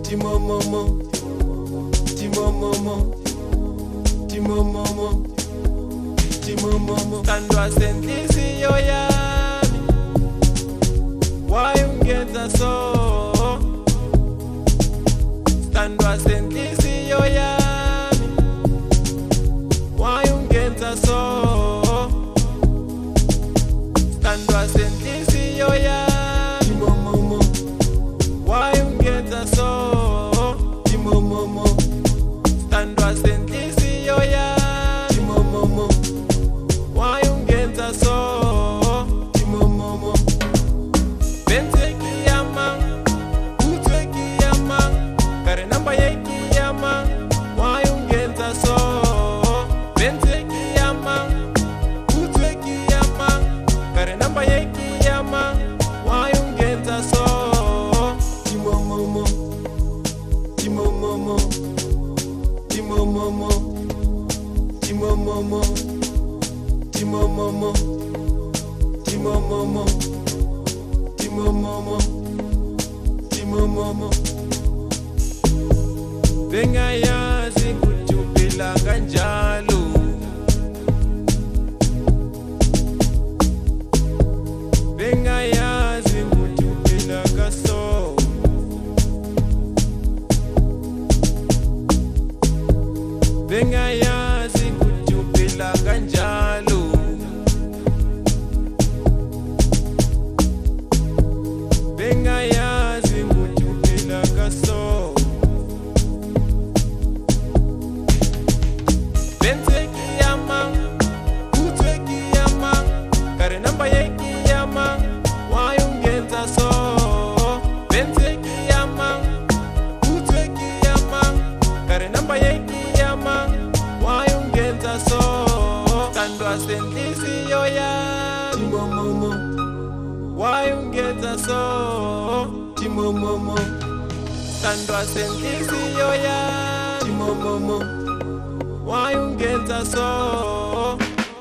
Timomomo, Timomomo, Timomomo, Timomomo. Tandwa sentisi yo yami, why ungenza so? Tandwa sentisi yo yami, why ungenza so? Tandwa sentisi yo yami, Timomomo, why ungenza so? Timomomo, tandwa sentisi yo yami, Timomomo, why ungenza so? Timomomo, benze kiyama, utwe kiyama, kare namba ye kiyama, why ungenza so? Benze kiyama, utwe kiyama, kare namba ye kiyama, why ungenza so? Timomomo, Timomomo, Timomomo, Timomomo, Timomomo, Timomomo, Timomomo, Timomomo. Bengayazi ukuthi uphila kanjalo, bengayazi ukuthi uphila kaso, bengayazi ukuthi uphila kanjalo, bengayazi ukuthi uphila kaso. Benze kiyama, utwe kiyama, kare namba ye kiyama, why ungenza so? Benze kiyama, utwe kiyama, kare namba ye kiyama, why ungenza so? Tandwa sentisi yo ya Timomomo, why ungenza so? Timomomo, tandwa sentisi yo ya Timomomo, why ungenza so?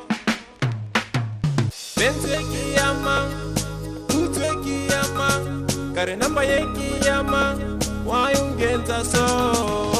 Benze kiyama, utwe kiyama, kare namba ye kiyama, why ungenza so?